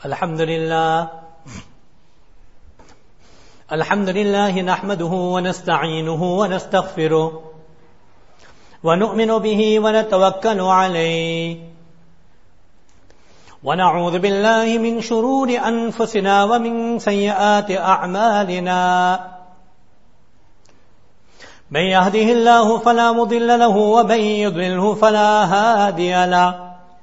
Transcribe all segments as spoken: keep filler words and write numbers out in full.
الحمد لله الحمد لله نحمده ونستعينه ونستغفره ونؤمن به ونتوكل عليه ونعوذ بالله من شرور أنفسنا ومن سيئات أعمالنا من يهده الله فلا مضل له ومن يضلله فلا هادي له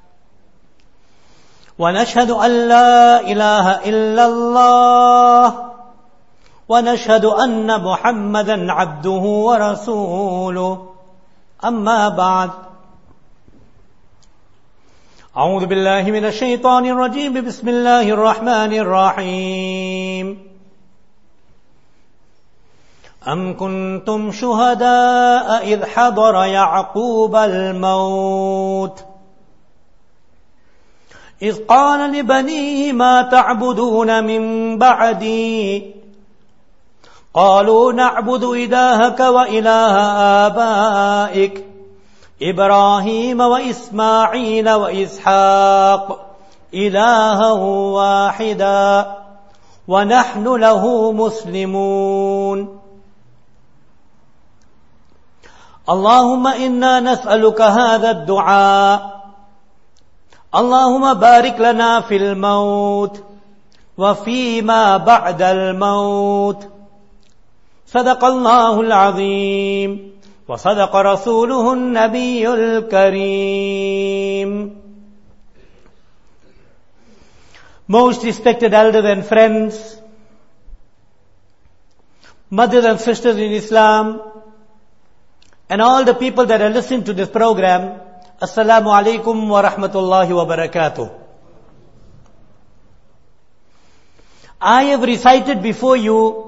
ونشهد أن لا إله إلا الله ونشهد أن محمدا عبده ورسوله أما بعد أعوذ بالله من الشيطان الرجيم بسم الله الرحمن الرحيم أم كنتم شهداء إذ حضر يعقوب الموت إذ قال لبنيه ما تعبدون من بعدي قالوا نعبد إلهك وإله آبائك إبراهيم وإسماعيل وإسحاق إلها واحدا ونحن له مسلمون اللهم إنا نسألك هذا الدعاء اللهم بارك لنا في الموت وفيما بعد الموت صدق الله العظيم وصدق رسوله النبي الكريم. Most respected elders and friends, mothers and sisters in Islam, and all the people that are listening to this program, Assalamu alaikum wa rahmatullahi wa barakatuh. I have recited before you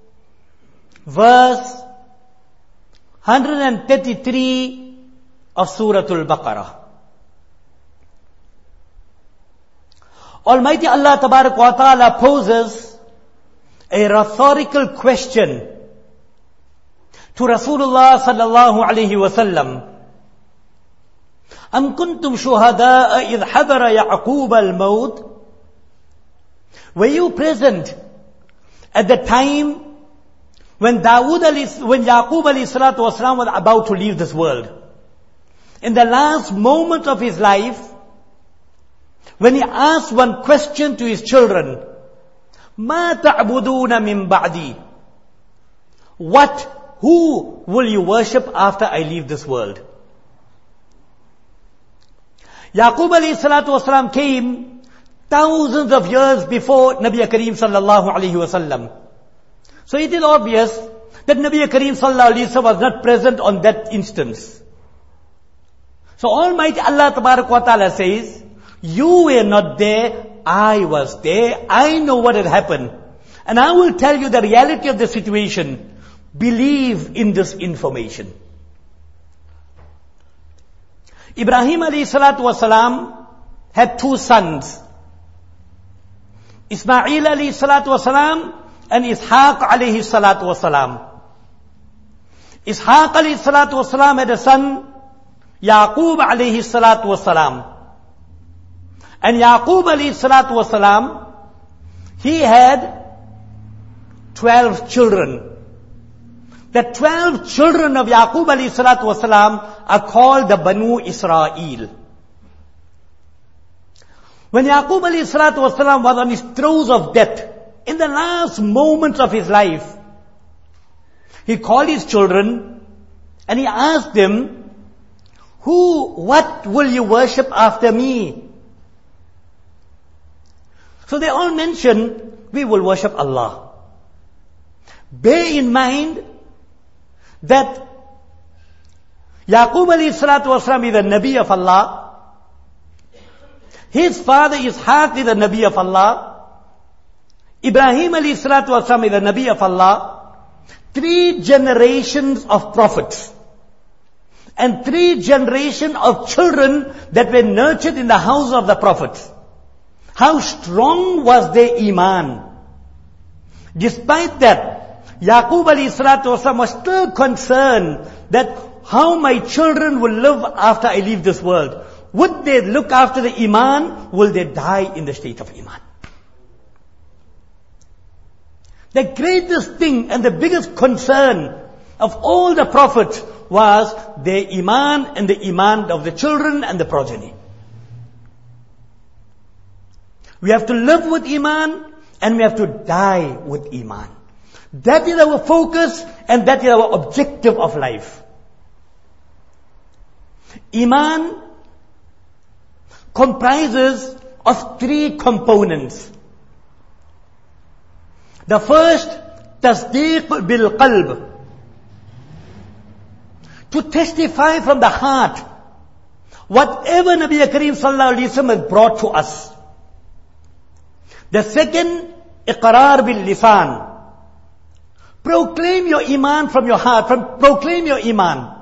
verse one hundred thirty-three of Surah Al-Baqarah. Almighty Allah Tabarak wa Ta'ala poses a rhetorical question to Rasulullah sallallahu alayhi wa sallam. أَمْ كُنْتُمْ شُهَدَاءَ إِذْ حَضَرَ يَعْقُوبَ الْمَوْتِ Were you present at the time when Dawood alayhi, when Yaqub alayhi salatu wasalam was about to leave this world? In the last moment of his life, when he asked one question to his children, مَا تَعْبُدُونَ مِن بَعْدِي What, who will you worship after I leave this world? Yaqub alayhi salatu wasalam came thousands of years before Nabi Kareem sallallahu alayhi wasallam. So it is obvious that Nabi Kareem sallallahu alayhi wasallam was not present on that instance. So Almighty Allah Tabarak wa Ta'ala says, you were not there, I was there, I know what had happened. And I will tell you the reality of the situation. Believe in this information. Ibrahim alayhi salatu wasalam had two sons, Ismail alayhi salatu wasalam and Ishaq alayhi salatu wasalam. Ishaq alayhi salatu wasalam had a son, Yaqub alayhi salatu wasalam. And Yaqub alayhi salatu wasalam, he had twelve children. The twelve children of Yaqub alayhi salatu wasalam are called the Banu Israel. When Yaqub alayhi salatu wasalam was on his throes of death, in the last moments of his life, he called his children and he asked them, who, what will you worship after me? So they all mentioned, we will worship Allah. Bear in mind that Yaqub alayhi salatu wasalam is the Nabi of Allah. His father Ishaq is the Nabi of Allah. Ibrahim alayhi salatu wasalam is the Nabi of Allah. Three generations of prophets. And three generations of children that were nurtured in the house of the prophets. How strong was their iman? Despite that, Yaqub alayhi salatu wasalam was still concerned that how my children will live after I leave this world. Would they look after the iman? Will they die in the state of iman? The greatest thing and the biggest concern of all the prophets was their iman and the iman of the children and the progeny. We have to live with iman and we have to die with iman. That is our focus and that is our objective of life. Iman comprises of three components. The first, tasdeeq bil qalb. To testify from the heart whatever Nabi Kareem Sallallahu Alaihi Wasallam has brought to us. The second, iqrar bil lisan. Proclaim your iman from your heart, from, proclaim your iman.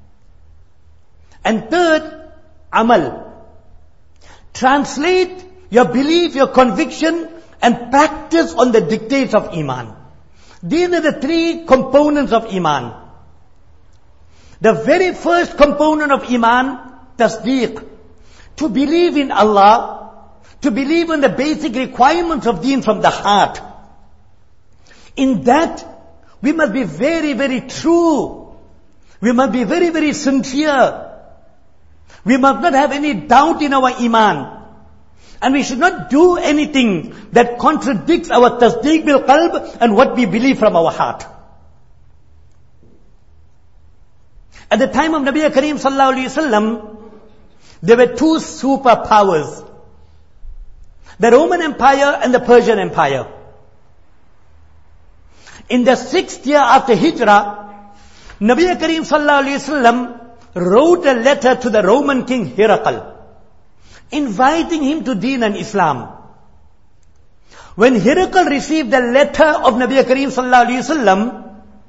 And third, amal. Translate your belief, your conviction, and practice on the dictates of iman. These are the three components of iman. The very first component of iman, tasdeeq. To believe in Allah, to believe in the basic requirements of deen from the heart. In that, we must be very, very true. We must be very, very sincere. We must not have any doubt in our iman. And we should not do anything that contradicts our tasdeeq bil qalb and what we believe from our heart. At the time of Nabi Kareem Sallallahu Alaihi Wasallam, there were two superpowers. The Roman Empire and the Persian Empire. In the sixth year after Hijrah, Nabi Kareem Sallallahu Alaihi Wasallam wrote a letter to the Roman king Herakl, inviting him to Deen and Islam. When Herakl received the letter of Nabi Kareem Sallallahu Alaihi Wasallam,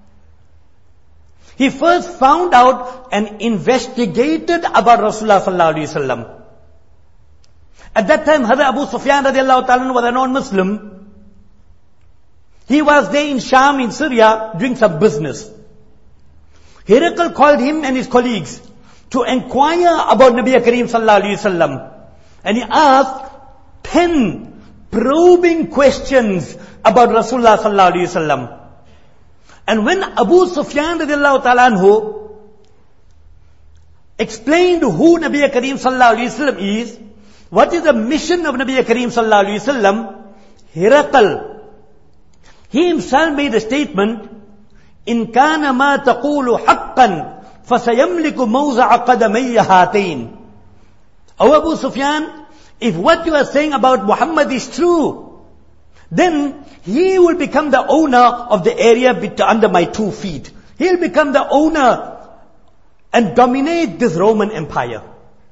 he first found out and investigated about Rasulullah Sallallahu Alaihi Wasallam. At that time, Hazrat Abu Sufyan radiallahu ta'ala was a non-Muslim. He was there in Sham, in Syria, doing some business. Herakl called him and his colleagues to inquire about Nabi Kareem Sallallahu Alaihi Wasallam. And he asked ten probing questions about Rasulullah Sallallahu Alaihi Wasallam. And when Abu Sufyan radiallahu ta'ala anhu explained who Nabi Kareem Sallallahu Alaihi Wasallam is, what is the mission of Nabi Kareem Sallallahu Alaihi Wasallam, Herakl, he himself made a statement, إن كان ما تقول حقا فسيملك موضع قدمي هاتين. O Abu Sufyan, if what you are saying about Muhammad is true, then he will become the owner of the area under my two feet. He'll become the owner and dominate this Roman Empire.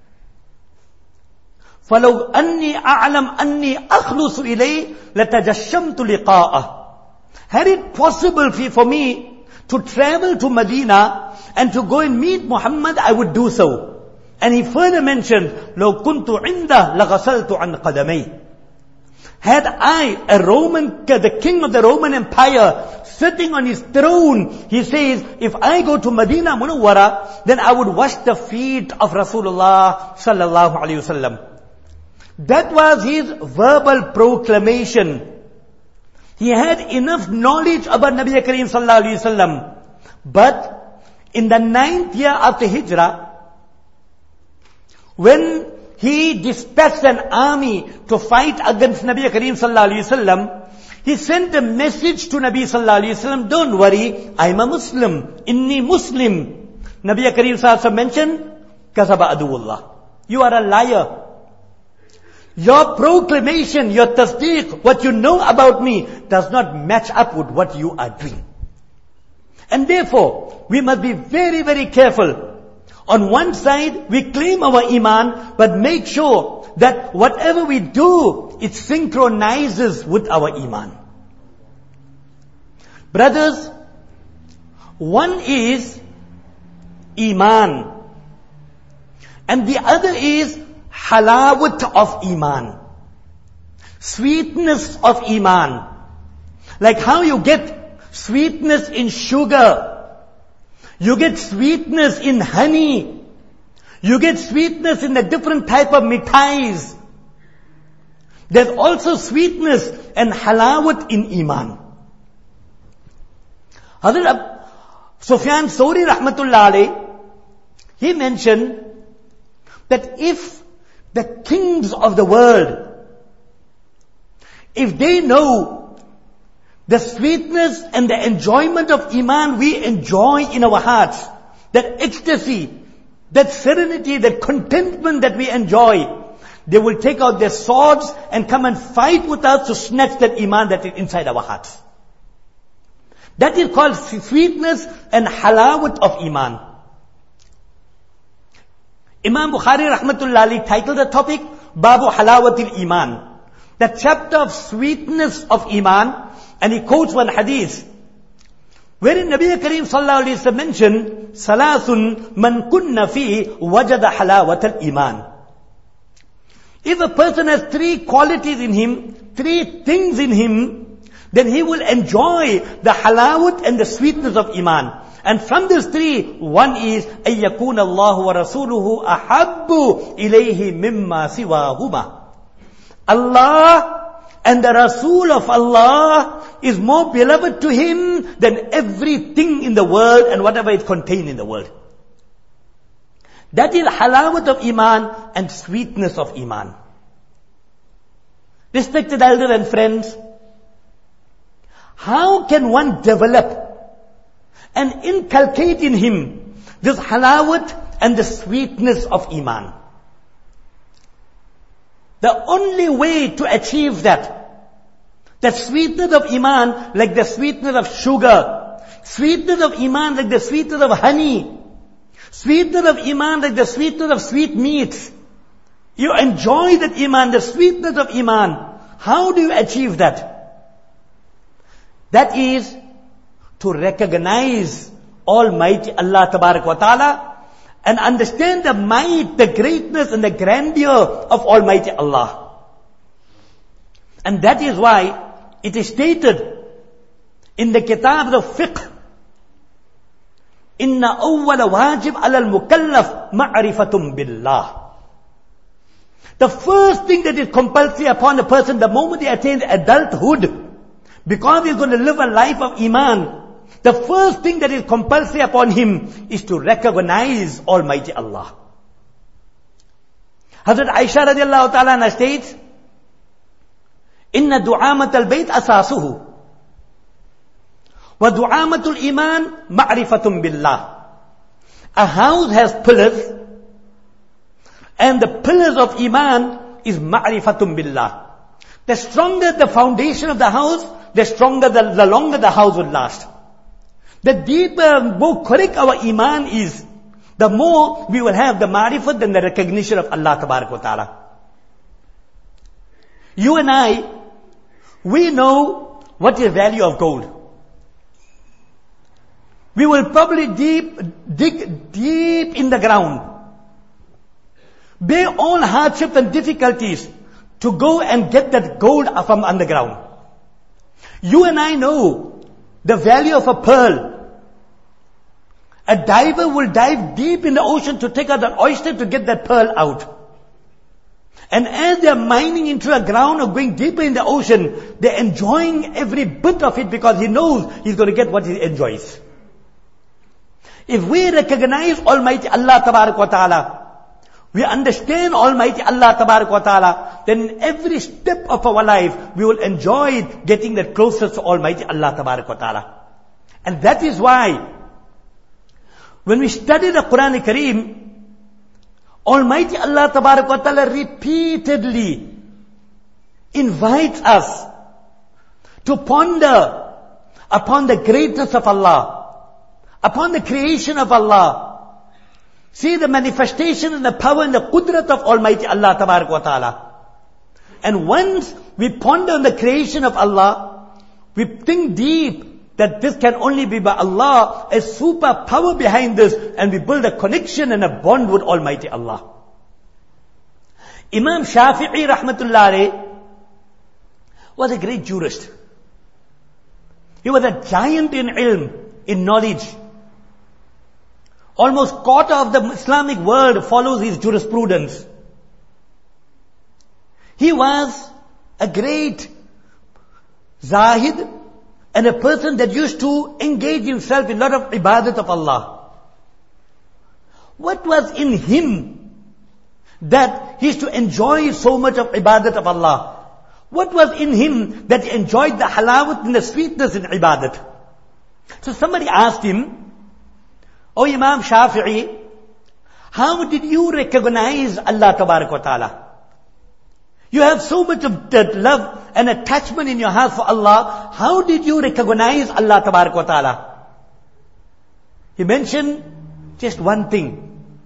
فَلَوْ أَنِّي أَعْلَمْ أَنِّي أَخْلُصُ إِلَيْهِ لَتَجَشَّمْتُ لِقَاءَهُ. Had it possible for me to travel to Medina and to go and meet Muhammad, I would do so. And he further mentioned, لَوْ كُنْتُ عِنْدَهُ لَغَسَلْتُ عَنْ قَدَمَيْهِ. Had I, a Roman, the king of the Roman Empire, sitting on his throne, he says, if I go to Medina Munawwara, then I would wash the feet of Rasulullah Sallallahu Alaihi Wasallam. That was his verbal proclamation. He had enough knowledge about Nabi Kareem Sallallahu Alaihi Wasallam. But in the ninth year after Hijrah, when he dispatched an army to fight against Nabi Kareem Sallallahu Alaihi Wasallam, he sent a message to Nabi Sallallahu Alaihi Wasallam, don't worry, I'm a Muslim. Inni Muslim. Nabi Kareem Sallallahu Alaihi Wasallam mentioned, Kazaba aduwullah. You are a liar. Your proclamation, your tasdeeq, what you know about me does not match up with what you are doing. And therefore, we must be very, very careful. On one side, we claim our iman, but make sure that whatever we do, it synchronizes with our iman. Brothers, one is iman, and the other is halawat of iman, sweetness of iman. Like how you get sweetness in sugar, you get sweetness in honey, you get sweetness in the different type of mithais. There's also sweetness and halawat in iman. Hazrat Sufyan Thawri rahmatullah alayh, he mentioned that if the kings of the world, if they know the sweetness and the enjoyment of Iman we enjoy in our hearts, that ecstasy, that serenity, that contentment that we enjoy, they will take out their swords and come and fight with us to snatch that Iman that is inside our hearts. That is called sweetness and halawat of Iman. Imam Bukhari rahmatullah alayhi titled the topic, Babu Halawatil Iman, the chapter of sweetness of Iman, and he quotes one hadith, wherein Nabi Kareem sallallahu alayhi wa sallam mentioned, Salasun man kunna fi wajada halawatal Iman. If a person has three qualities in him, three things in him, then he will enjoy the halawat and the sweetness of Iman. And from these three, one is, أَن يَكُونَ اللَّهُ وَرَسُولُهُ أَحَبُّ إِلَيْهِ مِمَّا سِوَاهُمَا. Allah and the Rasul of Allah is more beloved to him than everything in the world and whatever is contained in the world. That is halawat of Iman and sweetness of Iman. Respected elders and friends, how can one develop and inculcate in him this halawat and the sweetness of Iman? The only way to achieve that, the sweetness of Iman like the sweetness of sugar, sweetness of Iman like the sweetness of honey, sweetness of Iman like the sweetness of sweet meats. You enjoy that Iman, the sweetness of Iman. How do you achieve that? That is to recognize Almighty Allah Tabarak wa Ta'ala and understand the might, the greatness and the grandeur of Almighty Allah. And that is why it is stated in the Kitab of Fiqh, Inna awwala wajib ala al-mukallaf ma'rifatum billah. The first thing that is compulsory upon a person the moment he attains adulthood, because he is going to live a life of Iman, the first thing that is compulsory upon him is to recognize Almighty Allah. Hazrat Aisha radiallahu ta'ala states, Inna du'amat al-bayt asasuhu wa du'amatul iman ma'rifatum billah. A house has pillars, and the pillars of Iman is ma'rifatum billah. The stronger the foundation of the house, the stronger, the, the longer the house will last. The deeper, more correct our Iman is, the more we will have the ma'rifat and the recognition of Allah Tabarak wa Ta'ala. You and I, we know what is the value of gold. We will probably deep, dig deep in the ground, bear all hardships and difficulties to go and get that gold from underground. You and I know the value of a pearl. A diver will dive deep in the ocean to take out an oyster to get that pearl out. And as they are mining into the ground or going deeper in the ocean, they are enjoying every bit of it because he knows he's going to get what he enjoys. If we recognize Almighty Allah Tabarak wa Ta'ala, we understand Almighty Allah Tabarak wa Ta'ala, then in every step of our life, we will enjoy getting that closer to Almighty Allah Tabarak wa Ta'ala. And that is why, when we study the Quran Kareem, Almighty Allah Tabarak wa Ta'ala repeatedly invites us to ponder upon the greatness of Allah, upon the creation of Allah. See the manifestation and the power and the qudrat of Almighty Allah Tabarak wa Ta'ala. And once we ponder on the creation of Allah, we think deep that this can only be by Allah, a super power behind this, and we build a connection and a bond with Almighty Allah. Imam Shafi'i rahmatullah alayh was a great jurist. He was a giant in ilm, in knowledge. Almost quarter of the Islamic world follows his jurisprudence. He was a great Zahid, and a person that used to engage himself in a lot of ibadat of Allah, what was in him that he used to enjoy so much of ibadat of Allah? What was in him that he enjoyed the halawat and the sweetness in ibadat? So somebody asked him, "Oh Imam Shafi'i, how did you recognize Allah Tabarak wa Ta'ala? You have so much of that love and attachment in your heart for Allah. How did you recognize Allah Tabarak wa Ta'ala?" He mentioned just one thing.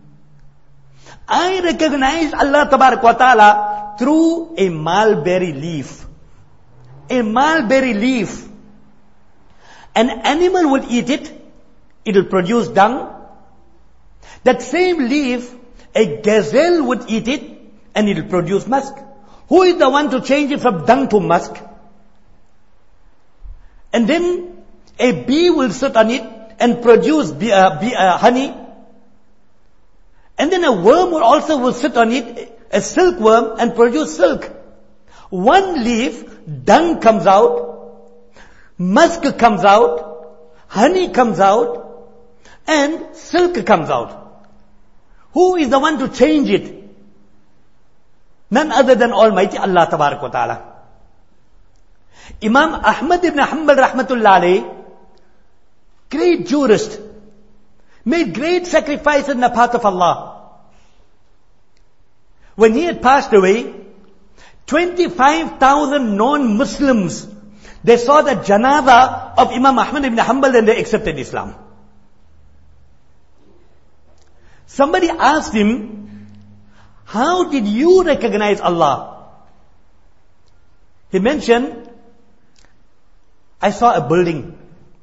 I recognize Allah Tabarak wa Ta'ala through a mulberry leaf. A mulberry leaf. An animal will eat it. It will produce dung. That same leaf, a gazelle would eat it and it will produce musk. Who is the one to change it from dung to musk? And then a bee will sit on it and produce bee, uh, bee, uh, honey. And then a worm will also will sit on it, a silkworm, and produce silk. One leaf, dung comes out, musk comes out, honey comes out, and silk comes out. Who is the one to change it? None other than Almighty Allah Tabarak wa Ta'ala. Imam Ahmad ibn Hanbal rahmatullah alayhi, great jurist, made great sacrifices in the path of Allah. When he had passed away, twenty-five thousand non-Muslims, they saw the janazah of Imam Ahmad ibn Hanbal and they accepted Islam. Somebody asked him, "How did you recognize Allah?" He mentioned, "I saw a building.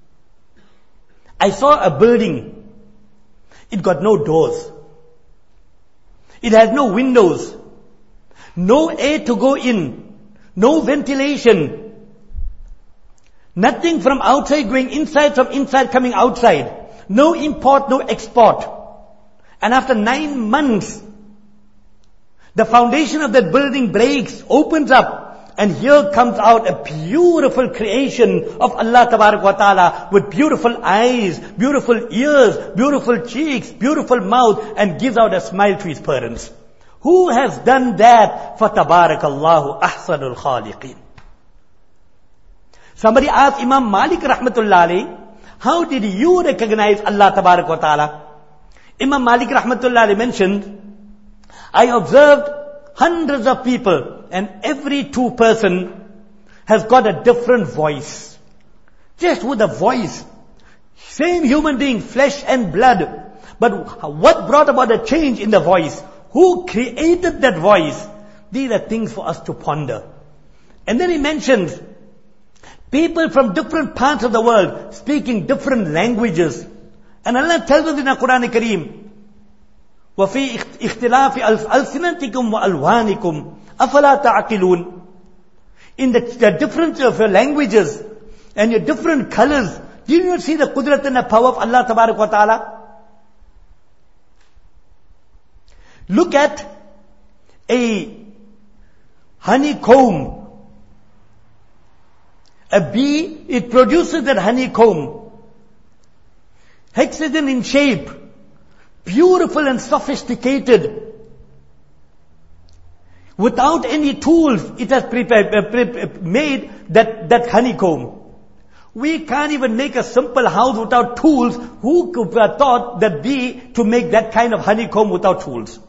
I saw a building. It got no doors. It has no windows. No air to go in. No ventilation. Nothing from outside going inside, from inside coming outside. No import, no export. And after nine months, the foundation of that building breaks, opens up, and here comes out a beautiful creation of Allah Tabarak wa Ta'ala with beautiful eyes, beautiful ears, beautiful cheeks, beautiful mouth, and gives out a smile to his parents. Who has done that? فَتَبَارَكَ ahsanul khaliqin. Somebody asked Imam Malik rahmatullah alayhi, "How did you recognize Allah Tabarak wa Ta'ala?" Imam Malik rahmatullah alayhi mentioned, "I observed hundreds of people, and every two person has got a different voice. Just with a voice. Same human being, flesh and blood. But what brought about a change in the voice? Who created that voice? These are things for us to ponder." And then he mentions, people from different parts of the world speaking different languages. And Allah tells us in the Quran Kareem, وَفِي اخْتِلَافِ أَلْسِنَتِكُمْ وَأَلْوَانِكُمْ أَفَلَا تَعْقِلُونَ. In the, the difference of your languages and your different colors, do you not see the qudrat and the power of Allah Tabarak wa Ta'ala? Look at a honeycomb. A bee, it produces that honeycomb. Hexagon in shape. Beautiful and sophisticated. Without any tools, it has prepared, uh, pre- made that, that honeycomb. We can't even make a simple house without tools. Who could have thought that bee to make that kind of honeycomb without tools?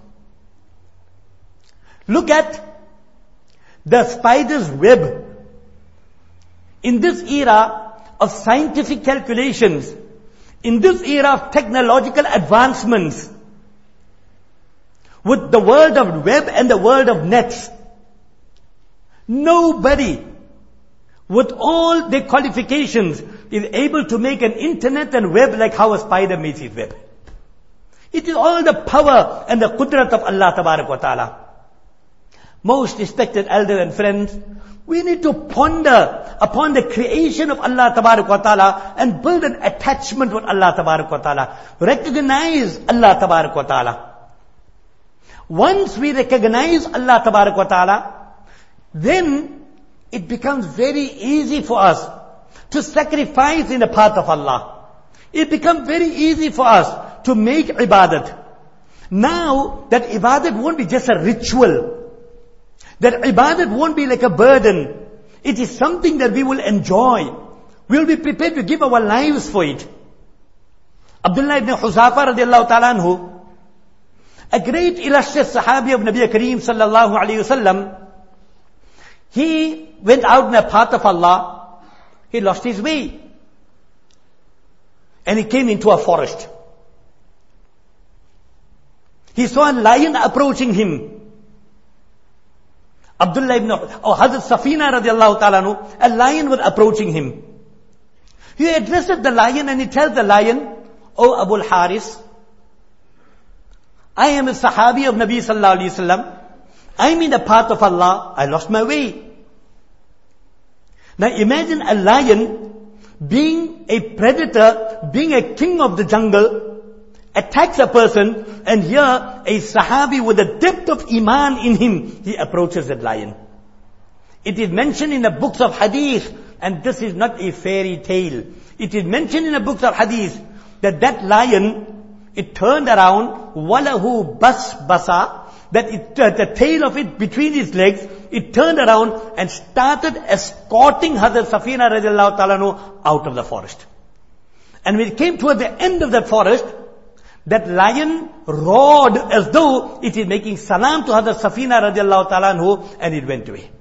Look at the spider's web. In this era of scientific calculations, in this era of technological advancements, with the world of web and the world of nets, nobody with all their qualifications is able to make an internet and web like how a spider makes his web. It is all the power and the qudrat of Allah Tabarak wa Ta'ala. Most respected elders and friends, we need to ponder upon the creation of Allah Tabarak wa Ta'ala and build an attachment with Allah Tabarak wa Ta'ala. Recognize Allah Tabarak wa Ta'ala. Once we recognize Allah Tabarak wa Ta'ala, then it becomes very easy for us to sacrifice in the path of Allah. It becomes very easy for us to make ibadat. Now, that ibadat won't be just a ritual. That ibadat won't be like a burden. It is something that we will enjoy. We will be prepared to give our lives for it. Abdullah ibn Huzafa radiallahu ta'ala anhu, a great illustrious sahabi of Nabi Kareem sallallahu alayhi wasallam, he went out in the path of Allah. He lost his way. And he came into a forest. He saw a lion approaching him. Abdullah ibn, or Hazrat Safina radiallahu ta'ala anhu, a lion was approaching him. He addressed the lion and he tells the lion, "O Abu al-Haris, I am a Sahabi of Nabi sallallahu alayhi wasallam. I am in the path of Allah. I lost my way." Now imagine a lion being a predator, being a king of the jungle, attacks a person, and here a Sahabi with a depth of Iman in him, he approaches that lion. It is mentioned in the books of Hadith, and this is not a fairy tale. It is mentioned in the books of Hadith that that lion, it turned around, walahu bas basa, that it, uh, the tail of it between its legs, it turned around and started escorting Hazrat Safina radiallahu ta'ala anhu out of the forest. And when it came toward the end of that forest, that lion roared as though it is making salam to Hazrat Safina radiallahu ta'ala anhu, and it went away.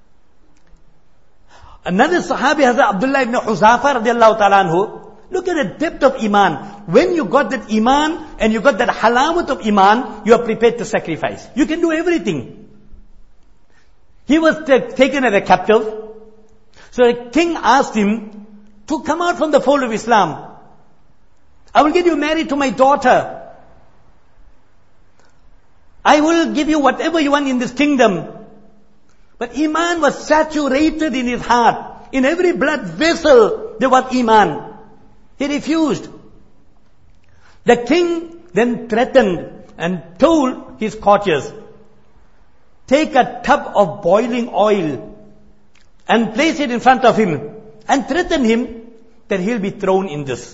Another Sahabi, Hazrat Abdullah ibn Huzafa radiallahu ta'ala anhu, look at the depth of Iman. When you got that Iman and you got that halawat of Iman, you are prepared to sacrifice. You can do everything. He was t- taken as a captive. So the king asked him to come out from the fold of Islam. I will get you married to my daughter. I will give you whatever you want in this kingdom. But Iman was saturated in his heart. In every blood vessel, there was Iman. He refused. The king then threatened and told his courtiers, take a tub of boiling oil and place it in front of him and threaten him that he'll be thrown in this.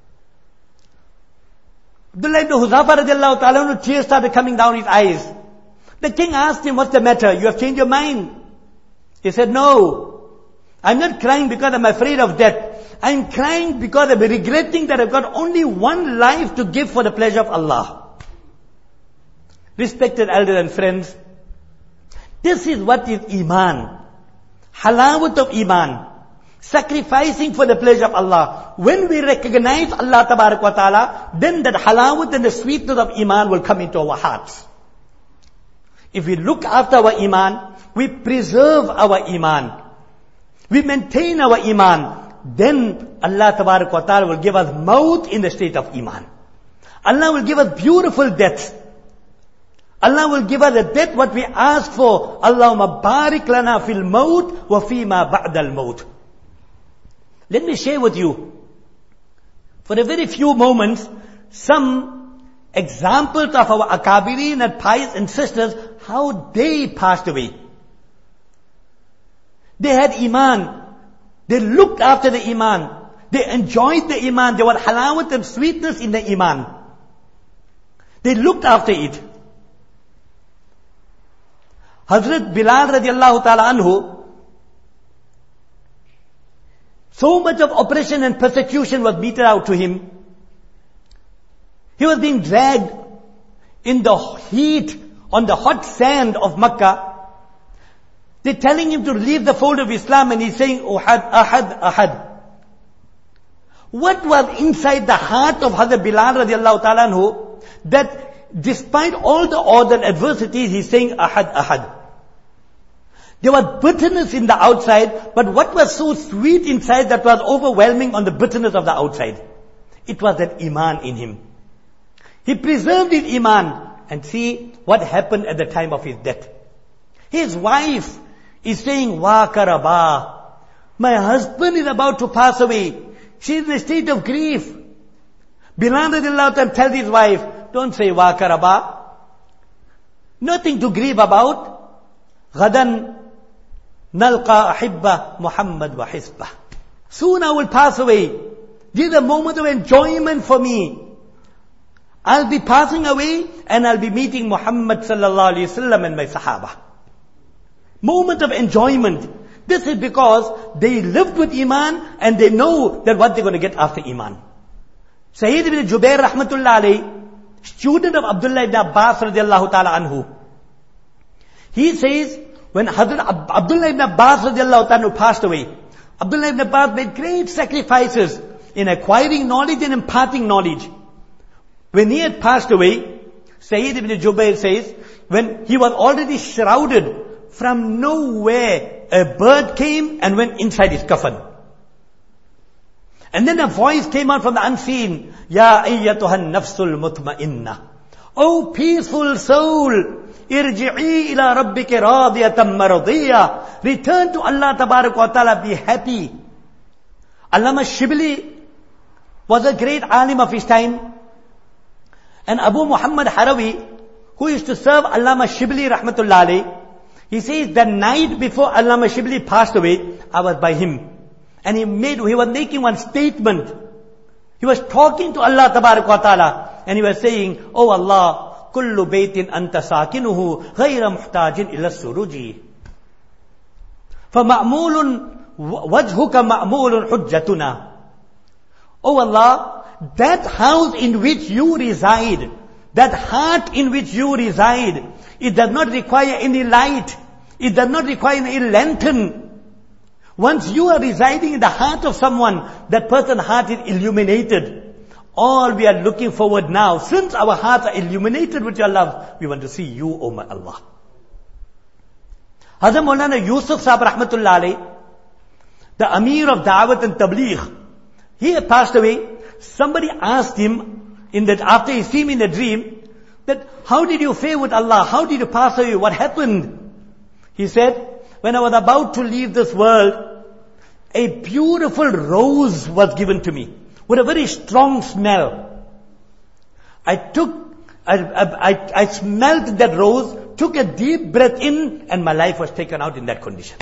Abdullah ibn Huzafa radiallahu ta'ala, tears started coming down his eyes. The king asked him, what's the matter? You have changed your mind. He said, no, I'm not crying because I'm afraid of death. I'm crying because I'm regretting that I've got only one life to give for the pleasure of Allah. Respected elders and friends, this is what is Iman. Halawat of Iman. Sacrificing for the pleasure of Allah. When we recognize Allah Tabarak wa Ta'ala, then that halawat and the sweetness of Iman will come into our hearts. If we look after our Iman, we preserve our Iman, we maintain our Iman, then Allah Tabarak wa Ta'ala will give us maut in the state of Iman. Allah will give us beautiful death. Allah will give us a death what we ask for. Allahumma barik lana fil maut wa fima ba'dal maut. Let me share with you, for a very few moments, some examples of our akabirin and pious ancestors, how they passed away. They had Iman. They looked after the Iman. They enjoyed the Iman. There was halawat and sweetness in the Iman. They looked after it. Hazrat Bilal radiallahu ta'ala anhu, so much of oppression and persecution was meted out to him. He was being dragged in the heat on the hot sand of Makkah. They're telling him to leave the fold of Islam, and he's saying, Ahad, Ahad, Ahad. What was inside the heart of Hazrat Bilal radiallahu ta'ala anhu, that despite all the odds and adversities, he's saying, Ahad, Ahad. There was bitterness in the outside, but what was so sweet inside that was overwhelming on the bitterness of the outside? It was that Iman in him. He preserved his Iman, and see what happened at the time of his death. His wife is saying, Wa karaba. My husband is about to pass away. She is in a state of grief. Bilal radiallahu ta'ala tells his wife, don't say Wa karaba. Nothing to grieve about. Ghadan nalqa ahibba Muhammad wa hisbah. Soon I will pass away. This is a moment of enjoyment for me. I'll be passing away and I'll be meeting Muhammad sallallahu alaihi wasallam and my Sahaba. Moment of enjoyment. This is because they lived with Iman and they know that what they're going to get after Iman. Sayyid ibn Jubair rahmatullah alayhi, student of Abdullah ibn Abbas radiallahu ta'ala anhu. He says, when Hazrat Ab- Abdullah ibn Abbas radiallahu ta'ala anhu passed away, Abdullah ibn Abbas made great sacrifices in acquiring knowledge and imparting knowledge. When he had passed away, Sayyid ibn Jubair says, when he was already shrouded, from nowhere a bird came and went inside his coffin. And then a voice came out from the unseen, Ya ayyatuhan nafsul mutma'inna. O peaceful soul, irji'i ila rabbika radiyatan maradiyya. Return to Allah tabarak wa ta'ala, be happy. Allama Shibli was a great alim of his time. And Abu Muhammad Harawi, who used to serve Allama Shibli rahmatullah alayhi, he says, the night before Allama Shibli passed away, I was by him. And he made, he was making one statement. He was talking to Allah tabarak wa ta'ala. And he was saying, Oh Allah, kullu baytin anta sakinuhu, ghayra muhtajin ila suruji. فَمَأْمُولٌ وَجْهُكَ مَأْمُولٌ حُجَّتُنَا. Oh Allah, that house in which you reside, that heart in which you reside, it does not require any light. It does not require any lantern. Once you are residing in the heart of someone, that person's heart is illuminated. All we are looking forward now, since our hearts are illuminated with your love, we want to see you, O my Allah. Hazrat Maulana Yusuf Sahib rahmatullah alayhi, the Amir of Dawat and Tabligh, he had passed away. Somebody asked him, in that after he seen him in a dream, that how did you fare with Allah? How did you pass away? What happened? He said, when I was about to leave this world, a beautiful rose was given to me with a very strong smell. I took, I, I, I smelled that rose, took a deep breath in, and my life was taken out in that condition.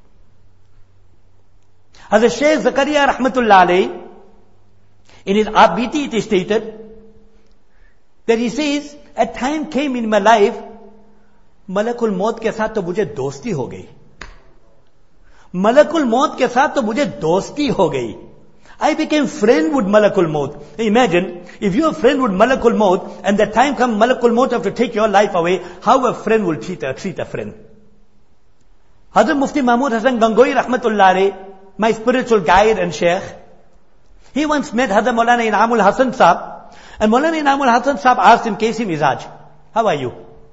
As a Shaykh Zakaria rahmatullah alayhi, in his R B T it is stated, that he says, a time came in my life, Malakul Maut ke saath to mujhe dosti ho gayi. Malakul Maut ke saath to mujhe dosti ho gayi. I became friend with Malakul Maut. Imagine, if you are friend with Malakul Maut, and the time comes Malakul Maut have to take your life away, how a friend will treat a, treat a friend. Hazrat Mufti Mahmud Hasan Gangoi rahmatullah alayhi, my spiritual guide and sheikh, he once met Hazrat Maulana Inamul Hasan Sahib, and Maulana Inamul Hasan Sahib asked him, Kaisi Mizaj, how are you?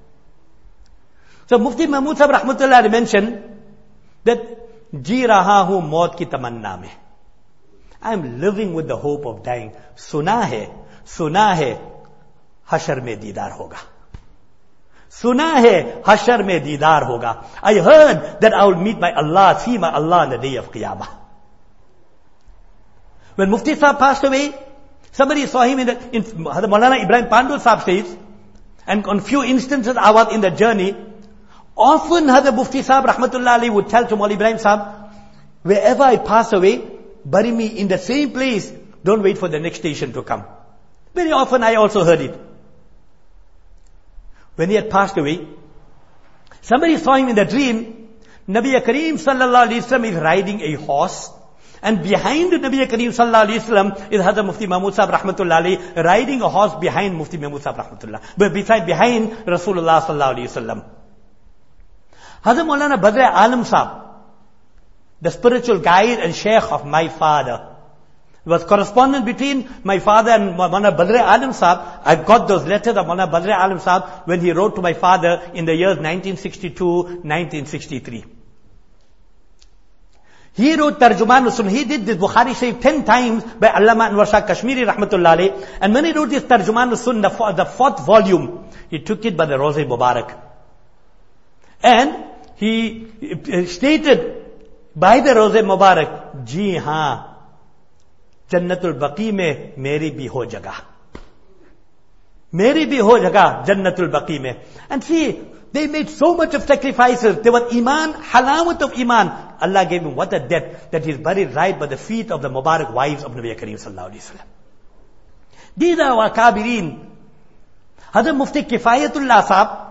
So Mufti Mahmud Sahib rahmatullah mentioned that, Ji raha hu maut ki tamanna mein. I am living with the hope of dying. Suna hai, suna hai, hashar mein deedar hoga. Suna hai, hashar mein deedar hoga. I heard that I will meet my Allah, see my Allah on the day of Qiyamah. When Mufti Sahib passed away, somebody saw him in the, in Maulana Ibrahim Pandul Sahib says, and on few instances I was in the journey, often Hazrat Mufti Sahib rahmatullah alayhi would tell to Maulana Ibrahim Sahib, wherever I pass away, bury me in the same place, don't wait for the next station to come. Very often I also heard it. When he had passed away, somebody saw him in the dream, Nabi Kareem sallallahu alayhi wasallam is riding a horse, and behind Nabi Kareem sallallahu alayhi wasallam is Hazrat Mufti Mahmud Sahib rahmatullah alayhi, riding a horse behind Mufti Mahmud Sahib rahmatullah, but beside, behind Rasulullah sallallahu alayhi wasallam. Hazrat Maulana Badr Alam Sahib, the spiritual guide and sheikh of my father, was correspondent between my father and Maulana Badr Alam Sahib. I got those letters of Maulana Badr Alam Sahib when he wrote to my father in the years nineteen sixty-two, nineteen sixty-three. He wrote Tarjuman al-Sunnah. He did this Bukhari Sharif ten times by Allama Anwar Shah Kashmiri rahmatullah alayhi. And when he wrote this Tarjuman al-Sunnah, the fourth volume, he took it by the Roze Mubarak. And he stated by the Roze Mubarak, Ji haan, Jannatul Baqi mein meri bhi ho jagah. Meri bhi ho jagah, Jannatul Baqi mein. And see, they made so much of sacrifices. There was Iman, halawat of Iman. Allah gave him what a death, that he's buried right by the feet of the Mubarak wives of Nabi Kareem sallallahu alaihi wasallam. These are our Kabireen. Hazrat Mufti Kifayatullah Sahab,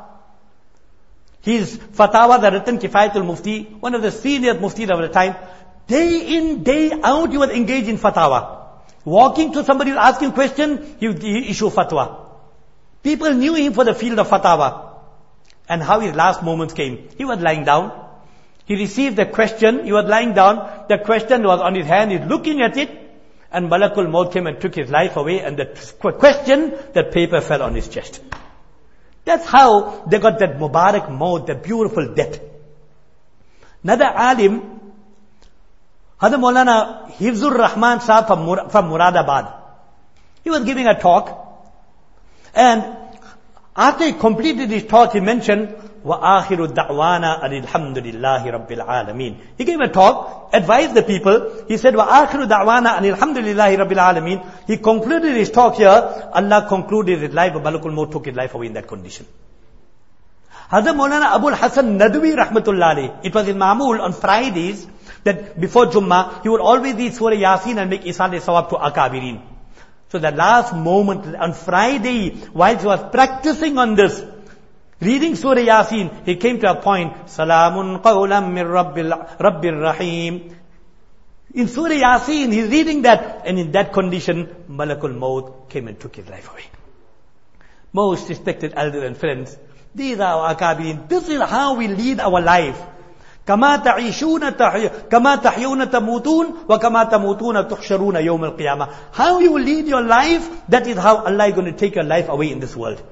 his fatwa, the written Kifayatul Mufti, one of the senior muftis of the time, day in, day out he was engaged in fatwa. Walking to somebody, asking question, he would issue fatwa. People knew him for the field of fatwa. And how his last moments came. He was lying down. He received the question. He was lying down. The question was on his hand. He's looking at it. And Malakul Maut came and took his life away. And the question, the paper fell on his chest. That's how they got that Mubarak Maut, the beautiful death. Another alim, Hazrat Maulana Hifzur Rahman Sahab from, Mur- from Muradabad. He was giving a talk. And after he completed his talk, he mentioned, وَآخِرُ الدَّعْوَانَا أَنِ الْحَمْدُ لِلَّهِ رَبِّ الْعَالَمِينَ. He gave a talk, advised the people. He said, وَآخِرُ دَعْوَانَا أَنِ الْحَمْدُ لِلَّهِ رَبِّ الْعَالَمِينَ. He concluded his talk here. Allah concluded his life, but Malakul Maut took his life away in that condition. Hazrat Maulana Abul Hasan Nadwi Rahmatullah alayhi. It was in Mamul on Fridays that before Jummah, he would always read Surah Yasin and make Isal Sawab to Akabirin. So the last moment on Friday, while he was practicing on this, reading Surah Yasin, he came to a point, Salamun qawlam min Rabbil, Rabbil Rahim. In Surah Yasin, he's reading that, and in that condition, Malakul Maut came and took his life away. Most respected elders and friends, these are our Akabirin. This is how we lead our life. كما تعيشون كما تحيون تموتون وكما تموتون تحشرون يوم القيامة. How you will lead your life, that is how Allah is going to take your life away in this world.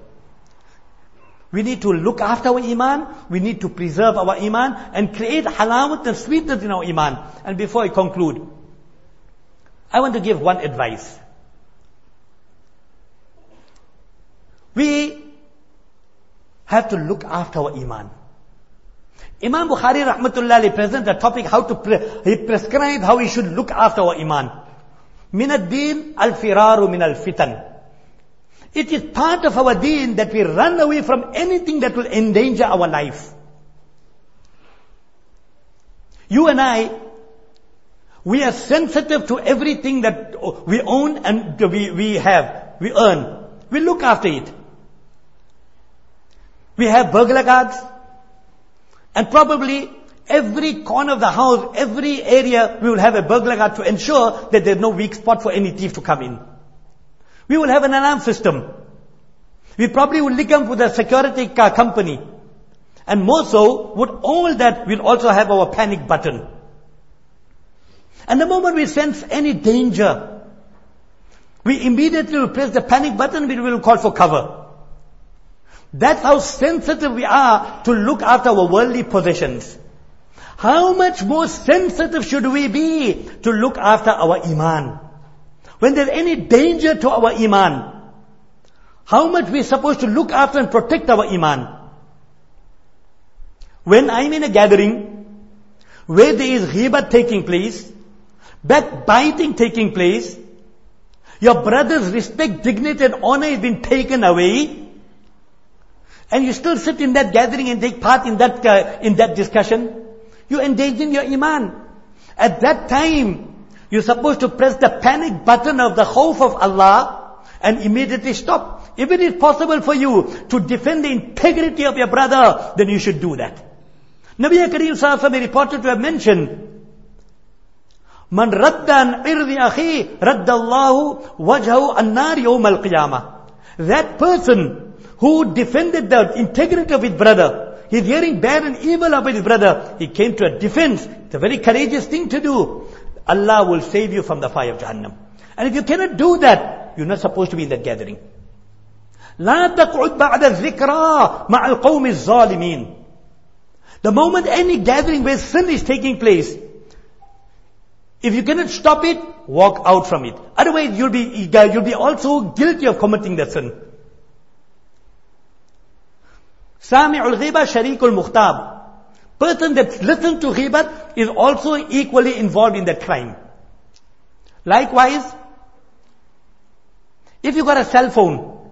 We need to look after our iman, we need to preserve our iman and create halawat and sweetness in our iman. And before I conclude, I want to give one advice. We have to look after our iman. Imam Bukhari Rahmatullah alayhi presents a topic how to, pre- he prescribed how we should look after our iman. Min ad-din al-firaru min al-fitan. It is part of our deen that we run away from anything that will endanger our life. You and I, we are sensitive to everything that we own and we, we have, we earn. We look after it. We have burglar guards. And probably every corner of the house, every area, we will have a burglar guard to ensure that there is no weak spot for any thief to come in. We will have an alarm system. We probably will link up with a security car company. And more so, with all that, we'll also have our panic button. And the moment we sense any danger, we immediately will press the panic button, we will call for cover. That's how sensitive we are to look after our worldly possessions. How much more sensitive should we be to look after our iman? When there's any danger to our iman, how much we're supposed to look after and protect our iman? When I'm in a gathering where there is ghibat taking place, backbiting taking place, your brother's respect, dignity and honor has been taken away, and you still sit in that gathering and take part in that uh, in that discussion, you engage in your iman. At that time, you're supposed to press the panic button of the khawf of Allah and immediately stop. If it is possible for you to defend the integrity of your brother, then you should do that. Nabi Kareem Sallallahu Alaihi Wasallam reported to have mentioned, Man radda an irdi akhi, radda Allahu wajhahu an-nar yawm al-qiyamah. That person who defended the integrity of his brother, he's hearing bad and evil of his brother, he came to a defense. It's a very courageous thing to do. Allah will save you from the fire of Jahannam. And if you cannot do that, you're not supposed to be in that gathering. لا تقعد بعد الذكرى مع القوم الظالمين. The moment any gathering where sin is taking place, if you cannot stop it, walk out from it. Otherwise, you'll be you'll be also guilty of committing the sin. Sami'ul ghiba sharikul mukhtab. Person that listens to ghibat is also equally involved in that crime. Likewise, if you got a cell phone,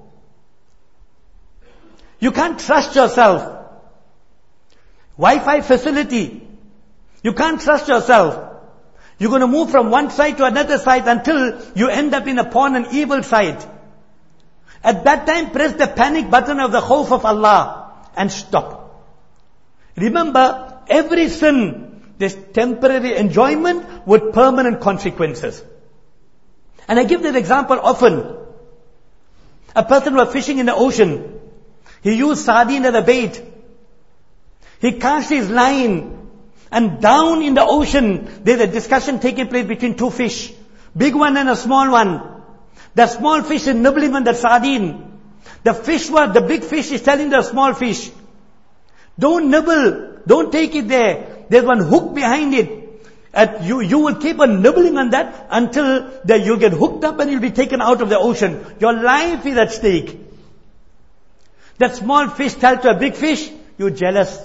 you can't trust yourself. Wi-Fi facility. You can't trust yourself. You're going to move from one side to another side until you end up in a porn and evil side. At that time, press the panic button of the khawf of Allah and stop. Remember, every sin, there's temporary enjoyment with permanent consequences. And I give that example often. A person was fishing in the ocean. He used sardine as a bait. He cast his line, and down in the ocean, there's a discussion taking place between two fish. Big one and a small one. The small fish is nibbling on the sardine. The fish was, the big fish is telling the small fish, don't nibble, don't take it there. There's one hook behind it. And you, you will keep on nibbling on that until the, you'll get hooked up and you'll be taken out of the ocean. Your life is at stake. That small fish tells to a big fish, you're jealous.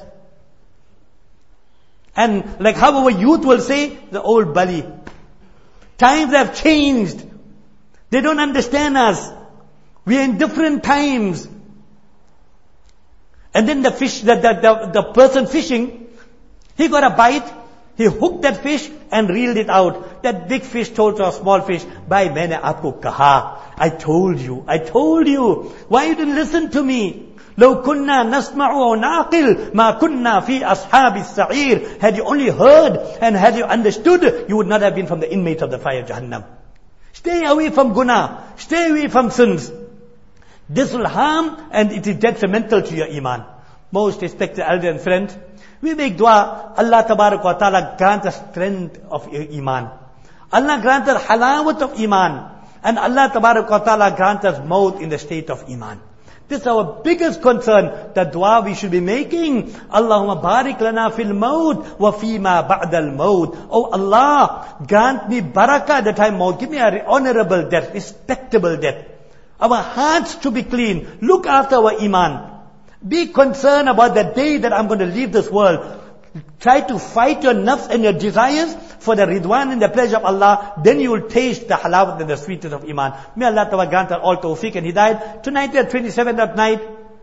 And like how our youth will say, the old bully. Times have changed. They don't understand us. We are in different times. And then the fish, the, the, the, the person fishing, he got a bite, he hooked that fish and reeled it out. That big fish told to a small fish, Bhai, maine aapko kaha. I told you, I told you. Why you didn't listen to me? لو كنا نسمع ونعقل ما كنا في أصحاب السعير. Had you only heard and had you understood, you would not have been from the inmates of the fire of Jahannam. Stay away from guna. Stay away from sins. This will harm and it is detrimental to your iman. Most respected elder and friend, we make dua, Allah Tabarak wa Ta'ala grant us strength of your iman. Allah grant us halawat of iman. And Allah Tabarak wa Ta'ala grant us maut in the state of iman. This is our biggest concern, the dua we should be making. Allahumma barik lana fil maut wa fima ba'dal maut. Oh Allah, grant me barakah at the time maut. Give me an honorable death, respectable death. Our hearts to be clean. Look after our iman. Be concerned about the day that I'm going to leave this world. Try to fight your nafs and your desires for the ridwan and the pleasure of Allah. Then you will taste the halawat and the sweetness of iman. May Allah Ta'ala grant us all tawfiq and hidayat. Tonight is the twenty-seventh of night.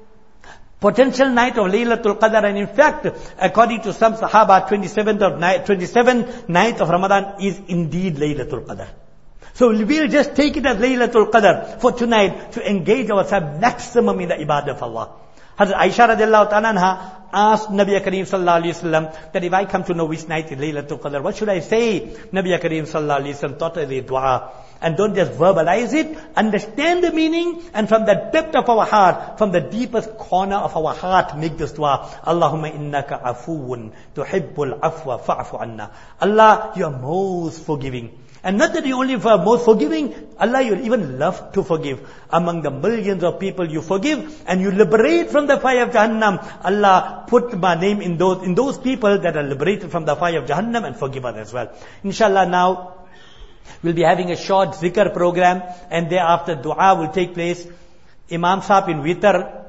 Potential night of Laylatul Qadr. And in fact, according to some Sahaba, twenty-seventh of night, twenty-seventh night of Ramadan is indeed Laylatul Qadr. So we'll just take it as Laylatul Qadr for tonight to engage ourselves maximum in the ibadah of Allah. Hazrat Aisha radiallahu ta'ala anha asked Nabi Kareem sallallahu alayhi wasallam that if I come to know which night is Laylatul Qadr, what should I say? Nabi Kareem sallallahu alayhi wasallam taught us a dua. And don't just verbalize it, understand the meaning, and from the depth of our heart, from the deepest corner of our heart, make this dua. Allahumma innaka afuun tuhibbul afwa fa'fu anna. Allah, you are most forgiving. And not that you only are most forgiving, Allah, you even love to forgive. Among the millions of people you forgive and you liberate from the fire of Jahannam. Allah, put my name in those in those people that are liberated from the fire of Jahannam and forgive us as well. Inshallah, now we'll be having a short zikr program, and thereafter dua will take place. Imam Sahib in Witr,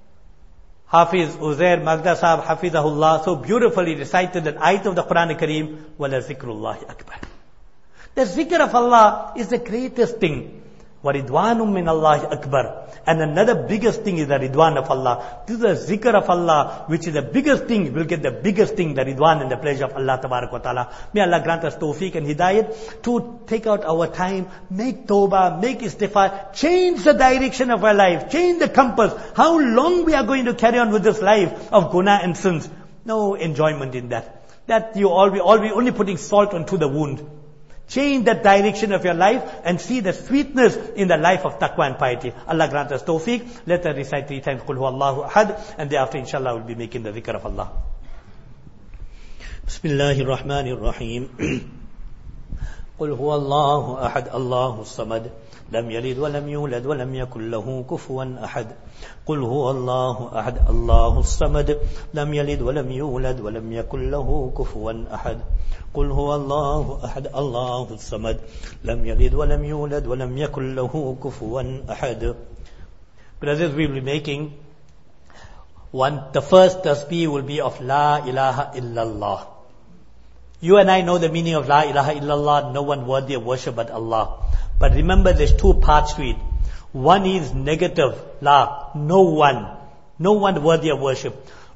Hafiz Uzair Magda Sahib Hafizahullah, so beautifully recited an ayat of the Quran Kareem, Wala zikrullahi akbar. The zikr of Allah is the greatest thing. وَرِضْوَانٌ مِّنَ اللَّهِ akbar. And another biggest thing is the ridwan of Allah. This is the zikr of Allah, which is the biggest thing. We'll get the biggest thing, the ridwan and the pleasure of Allah Tabarak wa Ta'ala. May Allah grant us tawfiq and hidayat to take out our time, make tawbah, make istighfar, change the direction of our life, change the compass. How long we are going to carry on with this life of guna and sins? No enjoyment in that. That you all be, all be only putting salt onto the wound. Change the direction of your life and see the sweetness in the life of taqwa and piety. Allah grant us tawfiq. Let us recite three times Qul huwallahu ahad, and thereafter inshallah we'll be making the dhikr of Allah. Bismillahir Rahmanir Rahim. Qul huwallahu ahad, Allahu samad. لم يلد ولم يولد ولم يكن له كفوا أحد. قل هو الله أحد الله الصمد لم يلد ولم يولد ولم يكن له كفوا أحد. قل هو الله أحد الله الصمد لم يلد ولم يولد ولم يكن له كفوا أحد. Brothers, we will be making one. The first tasbih will be of La ilaha illallah. You and I know the meaning of La ilaha illallah. No one worthy of worship but Allah. But remember, there's two parts to it. One is negative, La, no one. No one worthy of worship.